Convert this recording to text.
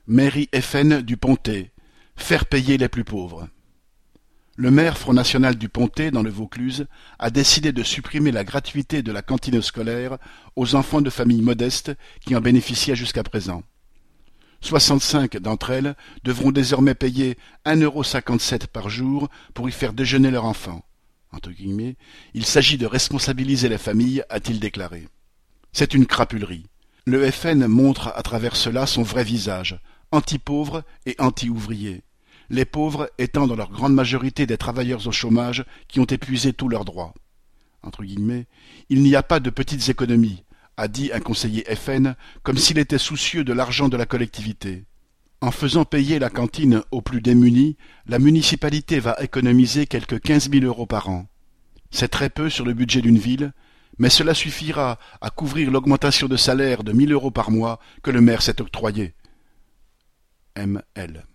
Mairie FN du Pontet, faire payer les plus pauvres. Le maire Front National du Pontet, dans le Vaucluse, a décidé de supprimer la gratuité de la cantine scolaire aux enfants de familles modestes qui en bénéficiaient jusqu'à présent. 65 d'entre elles devront désormais payer 1,57 € par jour pour y faire déjeuner leur enfant. Entre guillemets, il s'agit de responsabiliser les familles, a-t-il déclaré. C'est une crapulerie. Le FN montre à travers cela son vrai visage, anti-pauvre et anti-ouvrier. Les pauvres étant dans leur grande majorité des travailleurs au chômage qui ont épuisé tous leurs droits. Entre guillemets, il n'y a pas de petites économies, a dit un conseiller FN, comme s'il était soucieux de l'argent de la collectivité. En faisant payer la cantine aux plus démunis, la municipalité va économiser quelque 15 000 € par an. C'est très peu sur le budget d'une ville, mais cela suffira à couvrir l'augmentation de salaire de 1 000 € par mois que le maire s'est octroyé. M.L.